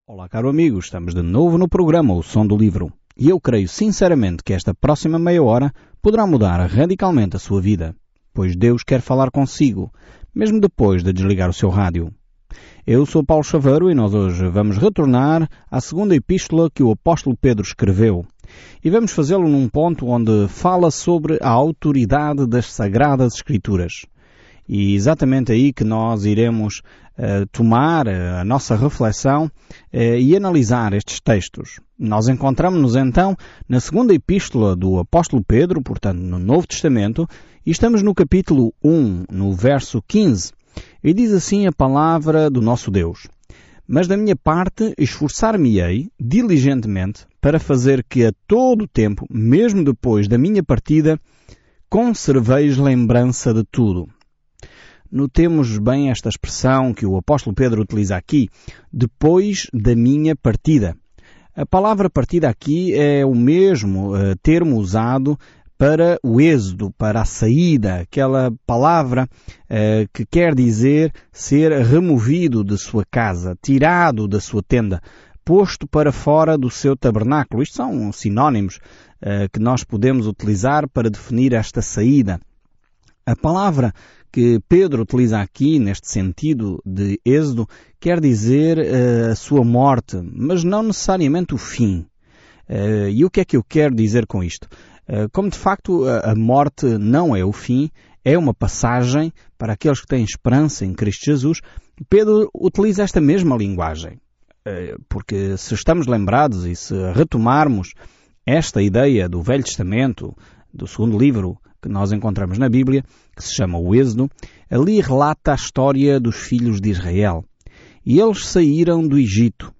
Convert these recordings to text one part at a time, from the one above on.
Olá, caro amigo, estamos de novo no programa O Som do Livro e eu creio sinceramente que esta próxima meia hora poderá mudar radicalmente a sua vida, pois Deus quer falar consigo, mesmo depois de desligar o seu rádio. Eu sou Paulo Chaveiro e nós hoje vamos retornar à segunda epístola que o apóstolo Pedro escreveu e vamos fazê-lo num ponto onde fala sobre a autoridade das Sagradas Escrituras. E exatamente aí que nós iremos tomar a nossa reflexão e analisar estes textos. Nós encontramos-nos então na segunda epístola do apóstolo Pedro, portanto no Novo Testamento, e estamos no capítulo 1, no verso 15. E diz assim a palavra do nosso Deus: Mas da minha parte esforçar-me-ei diligentemente para fazer que a todo o tempo, mesmo depois da minha partida, conserveis lembrança de tudo. Notemos bem esta expressão que o apóstolo Pedro utiliza aqui, depois da minha partida. A palavra partida aqui é o mesmo termo usado para o êxodo, para a saída, aquela palavra que quer dizer ser removido de sua casa, tirado da sua tenda, posto para fora do seu tabernáculo. Isto são sinónimos que nós podemos utilizar para definir esta saída. A palavra que Pedro utiliza aqui, neste sentido de êxodo, quer dizer a sua morte, mas não necessariamente o fim. E o que é que eu quero dizer com isto? Como de facto a morte não é o fim, é uma passagem para aqueles que têm esperança em Cristo Jesus, Pedro utiliza esta mesma linguagem. Porque se estamos lembrados e se retomarmos esta ideia do Velho Testamento, do segundo livro que nós encontramos na Bíblia, que se chama o Êxodo, ali relata a história dos filhos de Israel. E eles saíram do Egito.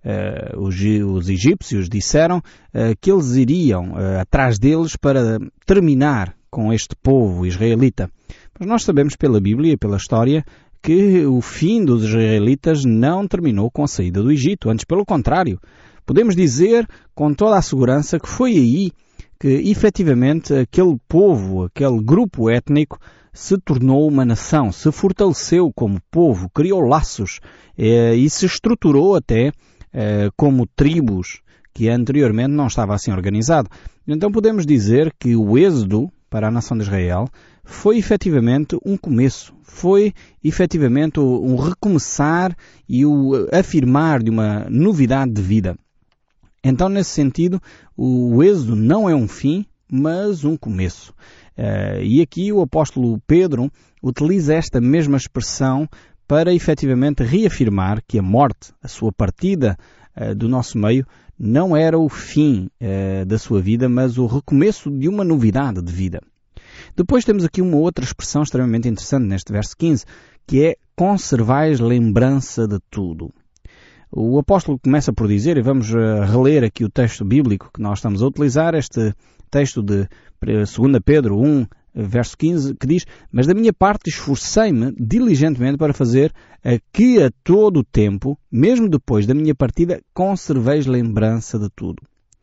Os egípcios disseram que eles iriam atrás deles para terminar com este povo israelita. Mas nós sabemos pela Bíblia e pela história que o fim dos israelitas não terminou com a saída do Egito. Antes, pelo contrário, podemos dizer com toda a segurança que foi aí que efetivamente aquele povo, aquele grupo étnico se tornou uma nação, se fortaleceu como povo, criou laços e se estruturou até como tribos que anteriormente não estava assim organizado. Então podemos dizer que o êxodo para a nação de Israel foi efetivamente um começo, foi efetivamente um recomeçar e o afirmar de uma novidade de vida. Então, nesse sentido, o êxodo não é um fim, mas um começo. E aqui o apóstolo Pedro utiliza esta mesma expressão para efetivamente reafirmar que a morte, a sua partida do nosso meio, não era o fim da sua vida, mas o recomeço de uma novidade de vida. Depois temos aqui uma outra expressão extremamente interessante neste verso 15, que é conservais lembrança de tudo. O apóstolo começa por dizer, e vamos reler aqui o texto bíblico que nós estamos a utilizar, este texto de 2 Pedro 1, verso 15, que diz: Mas da minha parte esforcei-me diligentemente para fazer que a todo o tempo, mesmo depois da minha partida, conserveis lembrança de tudo.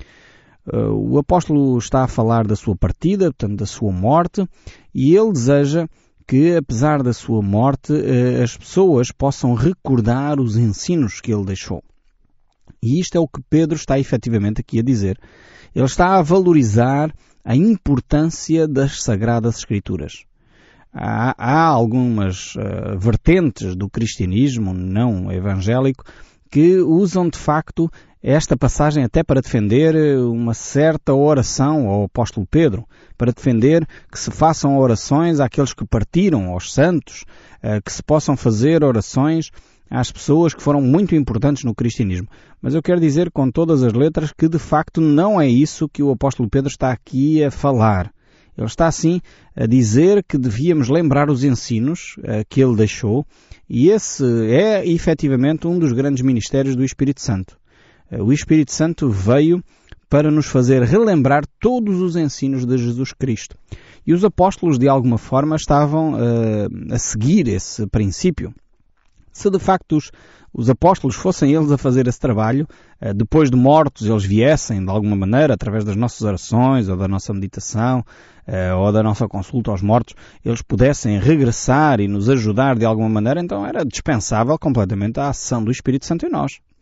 O apóstolo está a falar da sua partida, portanto da sua morte, e ele deseja que, apesar da sua morte, as pessoas possam recordar os ensinos que ele deixou. E isto é o que Pedro está efetivamente aqui a dizer. Ele está a valorizar a importância das Sagradas Escrituras. Há algumas vertentes do cristianismo não evangélico que usam de facto esta passagem até para defender uma certa oração ao apóstolo Pedro, para defender que se façam orações àqueles que partiram, aos santos, que se possam fazer orações às pessoas que foram muito importantes no cristianismo. Mas eu quero dizer com todas as letras que de facto não é isso que o apóstolo Pedro está aqui a falar. Ele está assim a dizer que devíamos lembrar os ensinos que ele deixou, e esse é efetivamente um dos grandes ministérios do Espírito Santo. O Espírito Santo veio para nos fazer relembrar todos os ensinos de Jesus Cristo. E os apóstolos, de alguma forma, estavam a seguir esse princípio. Se de facto os apóstolos fossem eles a fazer esse trabalho, depois de mortos eles viessem de alguma maneira, através das nossas orações, ou da nossa meditação, ou da nossa consulta aos mortos, eles pudessem regressar e nos ajudar de alguma maneira, então era dispensável completamente a ação do Espírito Santo em nós.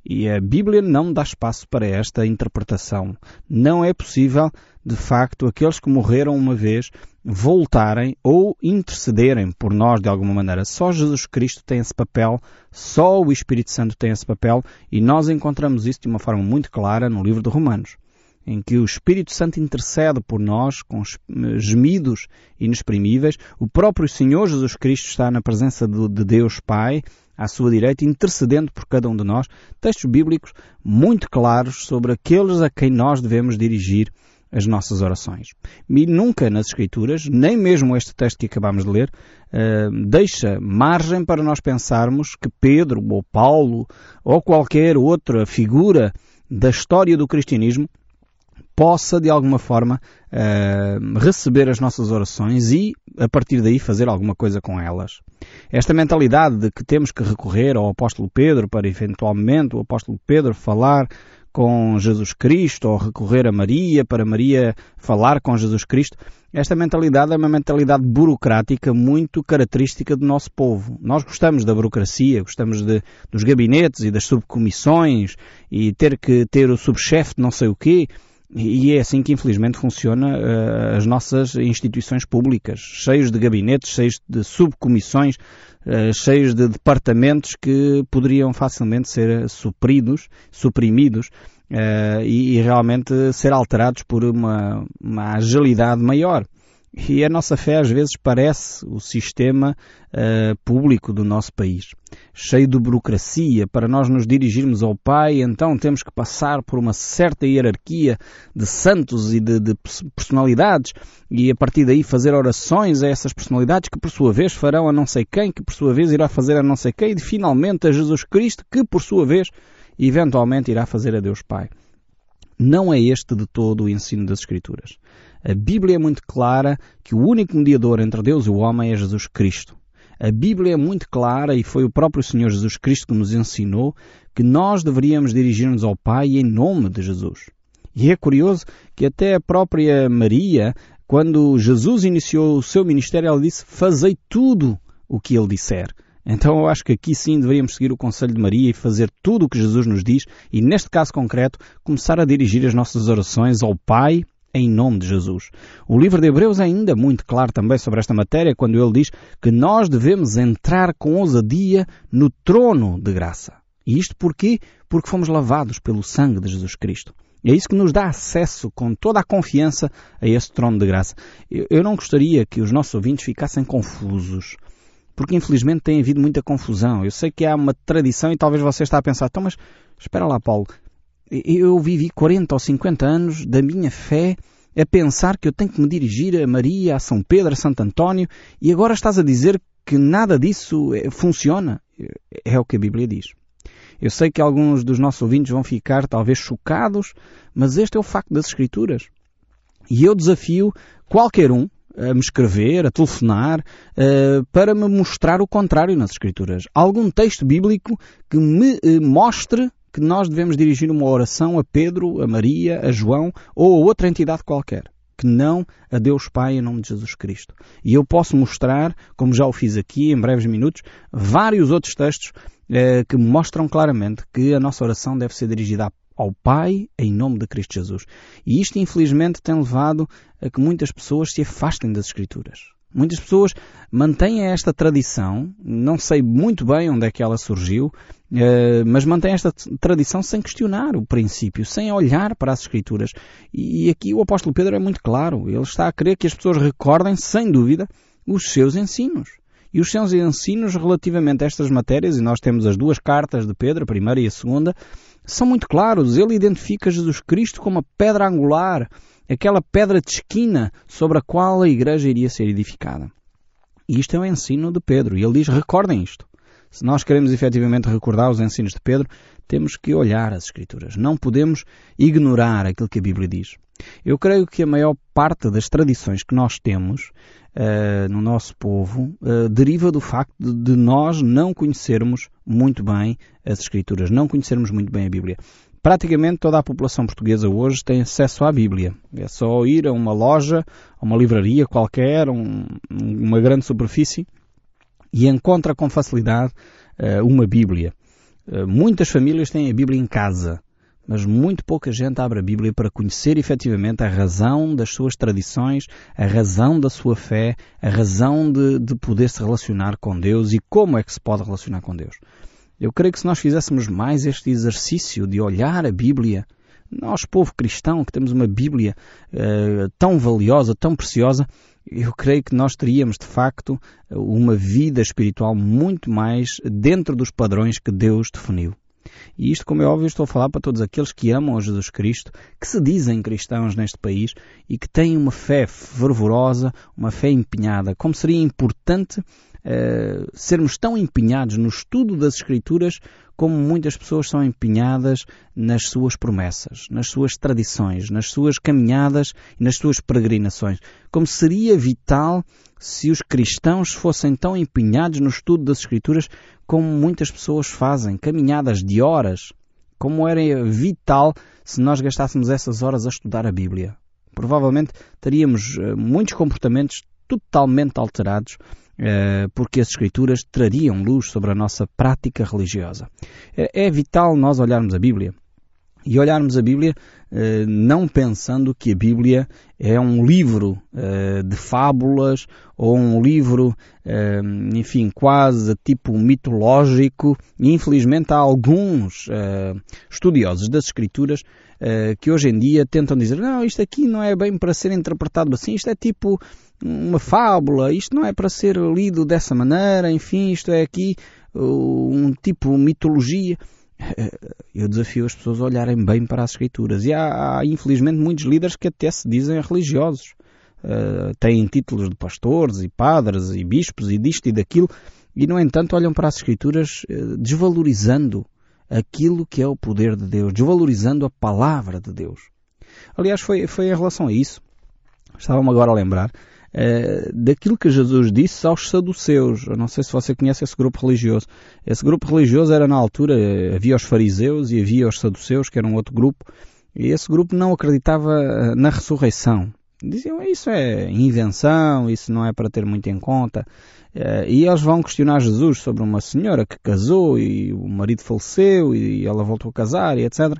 E a Bíblia não dá espaço para esta interpretação. Não é possível, de facto, aqueles que morreram uma vez voltarem ou intercederem por nós de alguma maneira. Só Jesus Cristo tem esse papel, só o Espírito Santo tem esse papel, e nós encontramos isso de uma forma muito clara no livro de Romanos, em que o Espírito Santo intercede por nós com gemidos inexprimíveis. O próprio Senhor Jesus Cristo está na presença de Deus Pai, à sua direita, intercedendo por cada um de nós. Textos bíblicos muito claros sobre aqueles a quem nós devemos dirigir as nossas orações. E nunca nas Escrituras, nem mesmo este texto que acabamos de ler, deixa margem para nós pensarmos que Pedro ou Paulo ou qualquer outra figura da história do cristianismo possa, de alguma forma, receber as nossas orações e, a partir daí, fazer alguma coisa com elas. Esta mentalidade de que temos que recorrer ao apóstolo Pedro para, eventualmente, o apóstolo Pedro falar com Jesus Cristo, ou recorrer a Maria para Maria falar com Jesus Cristo, esta mentalidade é uma mentalidade burocrática muito característica do nosso povo. Nós gostamos da burocracia, gostamos dos gabinetes e das subcomissões e ter que ter o subchefe de não sei o quê. E é assim que, infelizmente, funciona as nossas instituições públicas, cheios de gabinetes, cheios de subcomissões, cheios de departamentos que poderiam facilmente ser suprimidos e realmente ser alterados por uma agilidade maior. E a nossa fé às vezes parece o sistema público do nosso país, cheio de burocracia. Para nós nos dirigirmos ao Pai, então temos que passar por uma certa hierarquia de santos e de personalidades, e a partir daí fazer orações a essas personalidades que por sua vez farão a não sei quem, que por sua vez irá fazer a não sei quem, e finalmente a Jesus Cristo, que por sua vez eventualmente irá fazer a Deus Pai. Não é este de todo o ensino das Escrituras. A Bíblia é muito clara que o único mediador entre Deus e o homem é Jesus Cristo. A Bíblia é muito clara, e foi o próprio Senhor Jesus Cristo que nos ensinou, que nós deveríamos dirigir-nos ao Pai em nome de Jesus. E é curioso que até a própria Maria, quando Jesus iniciou o seu ministério, ela disse: fazei tudo o que ele disser. Então eu acho que aqui sim deveríamos seguir o conselho de Maria e fazer tudo o que Jesus nos diz, e neste caso concreto, começar a dirigir as nossas orações ao Pai em nome de Jesus. O livro de Hebreus é ainda muito claro também sobre esta matéria, quando ele diz que nós devemos entrar com ousadia no trono de graça. E isto porquê? Porque fomos lavados pelo sangue de Jesus Cristo. E é isso que nos dá acesso com toda a confiança a esse trono de graça. Eu não gostaria que os nossos ouvintes ficassem confusos, porque infelizmente tem havido muita confusão. Eu sei que há uma tradição e talvez você está a pensar: então, mas espera lá, Paulo, eu vivi 40 ou 50 anos da minha fé a pensar que eu tenho que me dirigir a Maria, a São Pedro, a Santo António, e agora estás a dizer que nada disso funciona? É o que a Bíblia diz. Eu sei que alguns dos nossos ouvintes vão ficar talvez chocados, mas este é o facto das Escrituras. E eu desafio qualquer um a me escrever, a telefonar, para me mostrar o contrário nas Escrituras. Algum texto bíblico que me mostre que nós devemos dirigir uma oração a Pedro, a Maria, a João ou a outra entidade qualquer, que não a Deus Pai em nome de Jesus Cristo. E eu posso mostrar, como já o fiz aqui em breves minutos, vários outros textos que mostram claramente que a nossa oração deve ser dirigida ao Pai em nome de Cristo Jesus. E isto, infelizmente, tem levado a que muitas pessoas se afastem das Escrituras. Muitas pessoas mantêm esta tradição, não sei muito bem onde é que ela surgiu, mas mantêm esta tradição sem questionar o princípio, sem olhar para as Escrituras. E aqui o apóstolo Pedro é muito claro. Ele está a querer que as pessoas recordem, sem dúvida, os seus ensinos. E os seus ensinos relativamente a estas matérias, e nós temos as duas cartas de Pedro, a primeira e a segunda, são muito claros. Ele identifica Jesus Cristo como a pedra angular, aquela pedra de esquina sobre a qual a igreja iria ser edificada. E isto é o ensino de Pedro. E ele diz: recordem isto. Se nós queremos efetivamente recordar os ensinos de Pedro, temos que olhar as Escrituras. Não podemos ignorar aquilo que a Bíblia diz. Eu creio que a maior parte das tradições que nós temos no nosso povo deriva do facto de nós não conhecermos muito bem as Escrituras, não conhecermos muito bem a Bíblia. Praticamente toda a população portuguesa hoje tem acesso à Bíblia. É só ir a uma loja, a uma livraria qualquer, uma grande superfície, e encontra com facilidade uma Bíblia. Muitas famílias têm a Bíblia em casa, mas muito pouca gente abre a Bíblia para conhecer efetivamente a razão das suas tradições, a razão da sua fé, a razão de poder se relacionar com Deus e como é que se pode relacionar com Deus. Eu creio que se nós fizéssemos mais este exercício de olhar a Bíblia, nós, povo cristão, que temos uma Bíblia tão valiosa, tão preciosa, eu creio que nós teríamos, de facto, uma vida espiritual muito mais dentro dos padrões que Deus definiu. E isto, como é óbvio, estou a falar para todos aqueles que amam a Jesus Cristo, que se dizem cristãos neste país e que têm uma fé fervorosa, uma fé empenhada. Como seria importante sermos tão empenhados no estudo das Escrituras como muitas pessoas são empenhadas nas suas promessas, nas suas tradições, nas suas caminhadas e nas suas peregrinações. Como seria vital se os cristãos fossem tão empenhados no estudo das Escrituras como muitas pessoas fazem, caminhadas de horas. Como era vital se nós gastássemos essas horas a estudar a Bíblia. Provavelmente teríamos muitos comportamentos totalmente alterados, porque as Escrituras trariam luz sobre a nossa prática religiosa. É vital nós olharmos a Bíblia e olharmos a Bíblia não pensando que a Bíblia é um livro de fábulas ou um livro, enfim, quase tipo mitológico. E infelizmente há alguns estudiosos das Escrituras que hoje em dia tentam dizer, não, isto aqui não é bem para ser interpretado assim, isto é tipo uma fábula, isto não é para ser lido dessa maneira, enfim, isto é aqui um tipo de mitologia. Eu desafio as pessoas a olharem bem para as Escrituras. E há infelizmente muitos líderes que até se dizem religiosos. Têm títulos de pastores e padres e bispos e disto e daquilo, e no entanto olham para as Escrituras desvalorizando aquilo que é o poder de Deus, desvalorizando a palavra de Deus. Aliás, foi em relação a isso, estava-me agora a lembrar, daquilo que Jesus disse aos saduceus. Eu não sei se você conhece esse grupo religioso. Esse grupo religioso era na altura, havia os fariseus e havia os saduceus, que era um outro grupo, e esse grupo não acreditava na ressurreição. Diziam, isso é invenção, isso não é para ter muito em conta. E eles vão questionar Jesus sobre uma senhora que casou e o marido faleceu e ela voltou a casar e etc.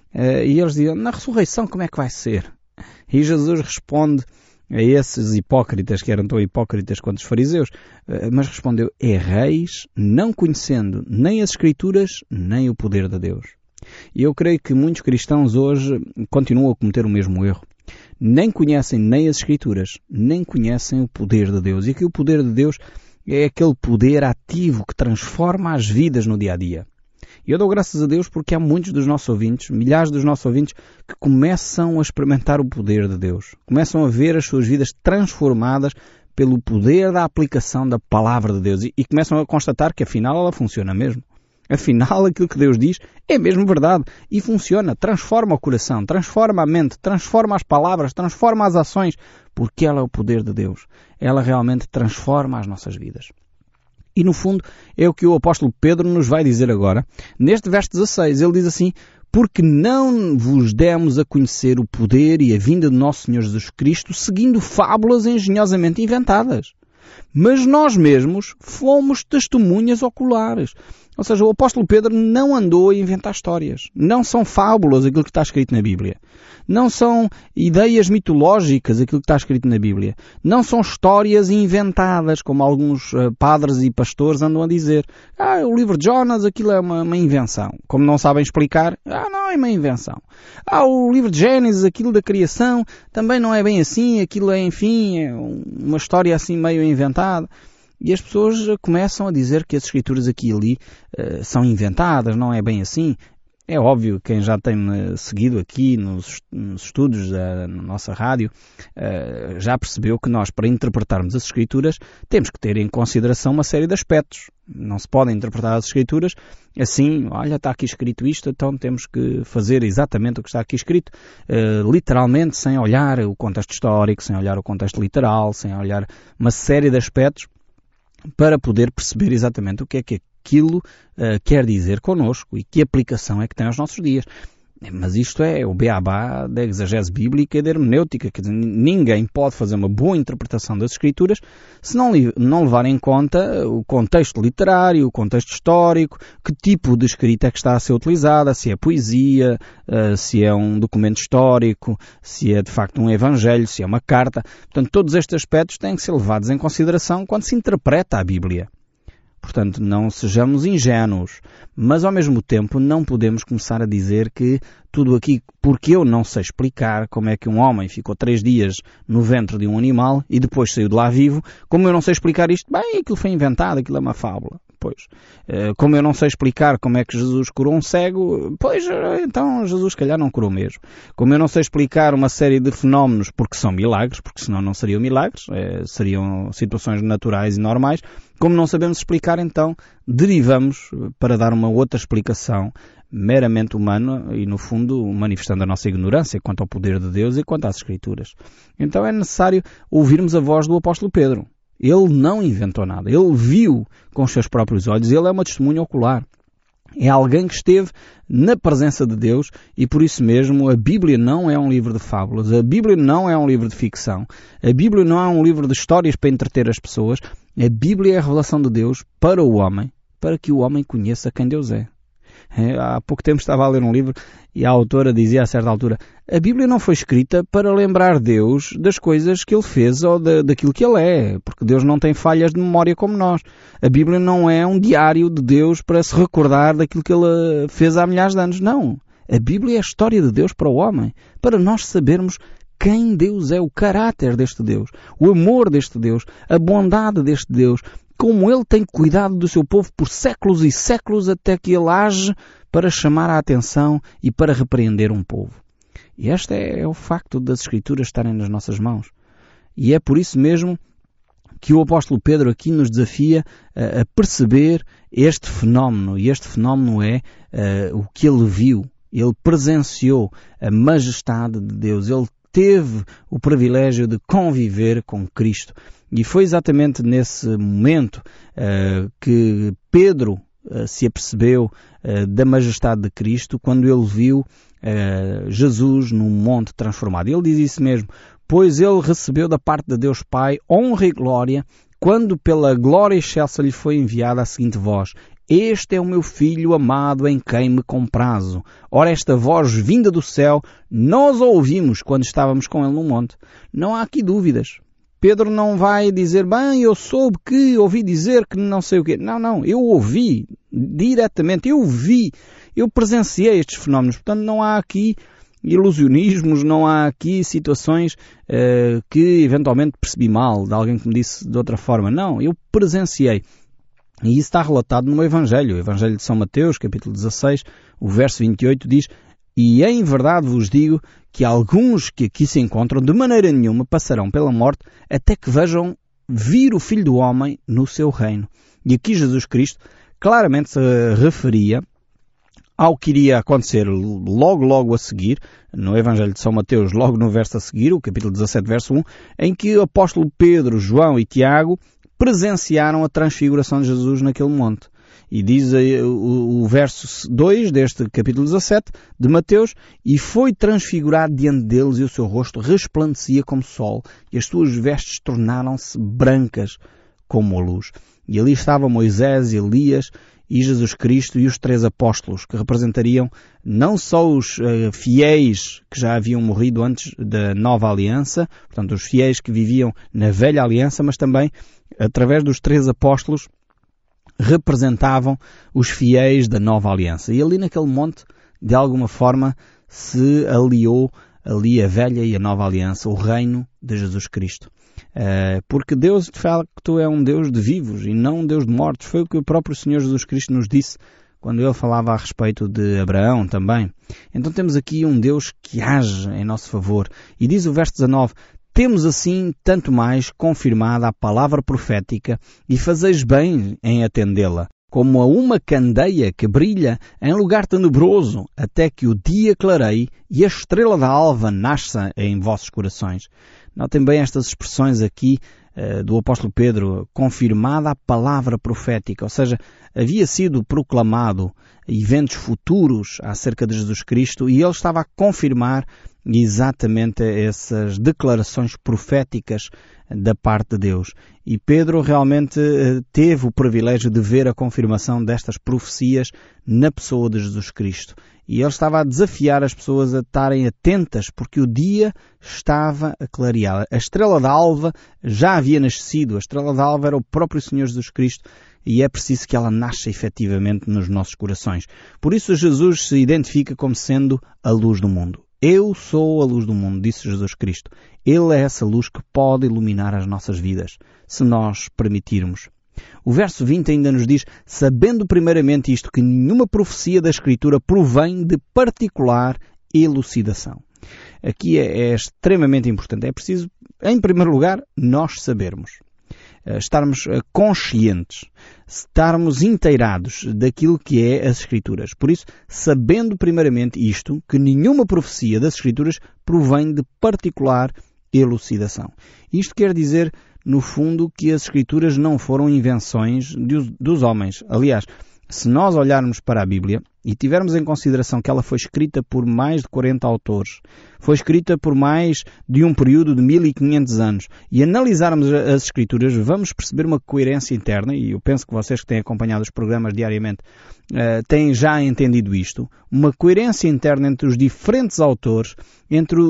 E eles diziam, na ressurreição como é que vai ser? E Jesus responde a esses hipócritas, que eram tão hipócritas quanto os fariseus, mas respondeu, erreis não conhecendo nem as Escrituras, nem o poder de Deus. E eu creio que muitos cristãos hoje continuam a cometer o mesmo erro. Nem conhecem nem as Escrituras, nem conhecem o poder de Deus. E que o poder de Deus é aquele poder ativo que transforma as vidas no dia a dia. E eu dou graças a Deus porque há muitos dos nossos ouvintes, milhares dos nossos ouvintes, que começam a experimentar o poder de Deus. Começam a ver as suas vidas transformadas pelo poder da aplicação da palavra de Deus. E começam a constatar que afinal ela funciona mesmo. Afinal, aquilo que Deus diz é mesmo verdade. E funciona, transforma o coração, transforma a mente, transforma as palavras, transforma as ações. Porque ela é o poder de Deus. Ela realmente transforma as nossas vidas. E no fundo é o que o apóstolo Pedro nos vai dizer agora. Neste verso 16 ele diz assim, porque não vos demos a conhecer o poder e a vinda de nosso Senhor Jesus Cristo seguindo fábulas engenhosamente inventadas. Mas nós mesmos fomos testemunhas oculares. Ou seja, o apóstolo Pedro não andou a inventar histórias. Não são fábulas aquilo que está escrito na Bíblia. Não são ideias mitológicas aquilo que está escrito na Bíblia. Não são histórias inventadas, como alguns padres e pastores andam a dizer. O livro de Jonas, aquilo é uma invenção. Como não sabem explicar, não é uma invenção. O livro de Gênesis, aquilo da criação, também não é bem assim. Aquilo é, enfim, é uma história assim meio inventada. E as pessoas começam a dizer que as Escrituras aqui e ali são inventadas, não é bem assim. É óbvio, quem já tem seguido aqui nos estudos da nossa rádio, já percebeu que nós, para interpretarmos as Escrituras, temos que ter em consideração uma série de aspectos. Não se podem interpretar as Escrituras assim, olha, está aqui escrito isto, então temos que fazer exatamente o que está aqui escrito, literalmente, sem olhar o contexto histórico, sem olhar o contexto literal, sem olhar uma série de aspectos, para poder perceber exatamente o que é que aquilo quer dizer connosco e que aplicação é que tem aos nossos dias. Mas isto é o beabá da exegese bíblica e da hermenêutica. Quer dizer, ninguém pode fazer uma boa interpretação das Escrituras se não levar em conta o contexto literário, o contexto histórico, que tipo de escrita é que está a ser utilizada, se é poesia, se é um documento histórico, se é de facto um evangelho, se é uma carta. Portanto, todos estes aspectos têm que ser levados em consideração quando se interpreta a Bíblia. Portanto, não sejamos ingênuos, mas ao mesmo tempo não podemos começar a dizer que tudo aqui, porque eu não sei explicar como é que um homem ficou 3 dias no ventre de um animal e depois saiu de lá vivo, como eu não sei explicar isto, bem, aquilo foi inventado, aquilo é uma fábula. Pois, como eu não sei explicar como é que Jesus curou um cego, pois, então Jesus se calhar não curou mesmo. Como eu não sei explicar uma série de fenómenos porque são milagres, porque senão não seriam milagres, seriam situações naturais e normais, como não sabemos explicar, então derivamos para dar uma outra explicação meramente humana e, no fundo, manifestando a nossa ignorância quanto ao poder de Deus e quanto às Escrituras. Então é necessário ouvirmos a voz do apóstolo Pedro. Ele não inventou nada. Ele viu com os seus próprios olhos. Ele é uma testemunha ocular. É alguém que esteve na presença de Deus e por isso mesmo a Bíblia não é um livro de fábulas. A Bíblia não é um livro de ficção. A Bíblia não é um livro de histórias para entreter as pessoas. A Bíblia é a revelação de Deus para o homem, para que o homem conheça quem Deus é. Há pouco tempo estava a ler um livro e a autora dizia a certa altura: a Bíblia não foi escrita para lembrar Deus das coisas que Ele fez ou daquilo que Ele é, porque Deus não tem falhas de memória como nós. A Bíblia não é um diário de Deus para se recordar daquilo que Ele fez há milhares de anos. Não. A Bíblia é a história de Deus para o homem, para nós sabermos quem Deus é, o caráter deste Deus, o amor deste Deus, a bondade deste Deus, como Ele tem cuidado do seu povo por séculos e séculos até que Ele age para chamar a atenção e para repreender um povo. E este é o facto das Escrituras estarem nas nossas mãos. E é por isso mesmo que o apóstolo Pedro aqui nos desafia a perceber este fenómeno. E este fenómeno é o que ele viu. Ele presenciou a majestade de Deus. Ele teve o privilégio de conviver com Cristo. E foi exatamente nesse momento que Pedro se apercebeu da majestade de Cristo, quando ele viu Jesus num monte transformado. Ele diz isso mesmo: pois ele recebeu da parte de Deus Pai honra e glória, quando pela glória excelsa lhe foi enviada a seguinte voz: este é o meu filho amado em quem me comprazo. Ora, esta voz vinda do céu, nós a ouvimos quando estávamos com ele no monte. Não há aqui dúvidas. Pedro não vai dizer: bem, eu soube que, ouvi dizer que não sei o quê. Não, eu ouvi diretamente, eu vi, eu presenciei estes fenómenos. Portanto, não há aqui ilusionismos, não há aqui situações que eventualmente percebi mal, de alguém que me disse de outra forma. Não, eu presenciei. E isso está relatado no Evangelho. O Evangelho de São Mateus, capítulo 16, o verso 28 diz: e em verdade vos digo que alguns que aqui se encontram de maneira nenhuma passarão pela morte até que vejam vir o Filho do Homem no seu reino. E aqui Jesus Cristo claramente se referia ao que iria acontecer logo a seguir, no Evangelho de São Mateus, logo no verso a seguir, o capítulo 17, verso 1, em que o apóstolo Pedro, João e Tiago presenciaram a transfiguração de Jesus naquele monte. E diz o verso 2 deste capítulo 17 de Mateus: e foi transfigurado diante deles e o seu rosto resplandecia como sol e as suas vestes tornaram-se brancas como a luz. E ali estavam Moisés, Elias e Jesus Cristo e os 3 apóstolos, que representariam não só os fiéis que já haviam morrido antes da nova aliança, portanto os fiéis que viviam na velha aliança, mas também através dos 3 apóstolos representavam os fiéis da nova aliança. E ali naquele monte, de alguma forma, se aliou ali a velha e a nova aliança, o reino de Jesus Cristo. Porque Deus, de facto, é um Deus de vivos e não um Deus de mortos. Foi o que o próprio Senhor Jesus Cristo nos disse quando Ele falava a respeito de Abraão também. Então temos aqui um Deus que age em nosso favor. E diz o verso 19: temos assim tanto mais confirmada a palavra profética e fazeis bem em atendê-la, como a uma candeia que brilha em lugar tenebroso, até que o dia clareie e a estrela da alva nasça em vossos corações. Notem bem estas expressões aqui do apóstolo Pedro, confirmada a palavra profética, ou seja, havia sido proclamado eventos futuros acerca de Jesus Cristo e ele estava a confirmar exatamente essas declarações proféticas da parte de Deus. E Pedro realmente teve o privilégio de ver a confirmação destas profecias na pessoa de Jesus Cristo. E ele estava a desafiar as pessoas a estarem atentas, porque o dia estava a clarear. A estrela d'alva já havia nascido. A estrela d'alva era o próprio Senhor Jesus Cristo. E é preciso que ela nasça efetivamente nos nossos corações. Por isso Jesus se identifica como sendo a luz do mundo. Eu sou a luz do mundo, disse Jesus Cristo. Ele é essa luz que pode iluminar as nossas vidas, se nós permitirmos. O verso 20 ainda nos diz, sabendo primeiramente isto, que nenhuma profecia da Escritura provém de particular elucidação. Aqui é extremamente importante. É preciso, em primeiro lugar, nós sabermos. Estarmos conscientes, estarmos inteirados daquilo que é as Escrituras. Por isso, sabendo primeiramente isto, que nenhuma profecia das Escrituras provém de particular elucidação. Isto quer dizer, no fundo, que as Escrituras não foram invenções dos homens. Aliás, se nós olharmos para a Bíblia e tivermos em consideração que ela foi escrita por mais de 40 autores, foi escrita por mais de um período de 1500 anos, e analisarmos as Escrituras, vamos perceber uma coerência interna, e eu penso que vocês que têm acompanhado os programas diariamente têm já entendido isto, uma coerência interna entre os diferentes autores, entre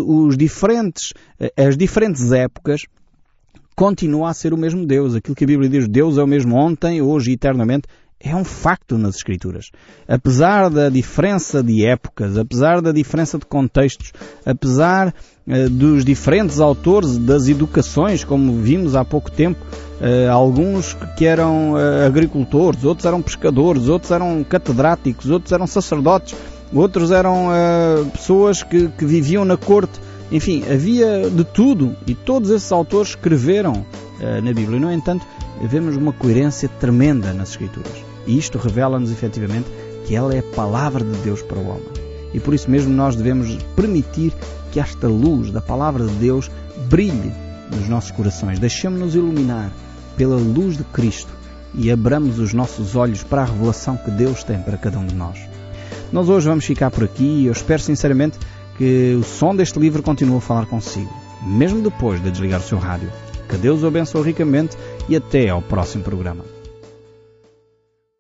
as diferentes épocas. Continua a ser o mesmo Deus. Aquilo que a Bíblia diz, Deus é o mesmo ontem, hoje e eternamente, é um facto nas Escrituras. Apesar da diferença de épocas, apesar da diferença de contextos, apesar dos diferentes autores, das educações, como vimos há pouco tempo, alguns que eram agricultores, outros eram pescadores, outros eram catedráticos, outros eram sacerdotes, outros eram pessoas que viviam na corte. Enfim, havia de tudo e todos esses autores escreveram na Bíblia. No entanto, vemos uma coerência tremenda nas Escrituras. E isto revela-nos efetivamente que ela é a palavra de Deus para o homem. E por isso mesmo nós devemos permitir que esta luz da palavra de Deus brilhe nos nossos corações. Deixemos-nos iluminar pela luz de Cristo e abramos os nossos olhos para a revelação que Deus tem para cada um de nós. Nós hoje vamos ficar por aqui e eu espero sinceramente que o som deste livro continue a falar consigo, mesmo depois de desligar o seu rádio. Que Deus o abençoe ricamente e até ao próximo programa.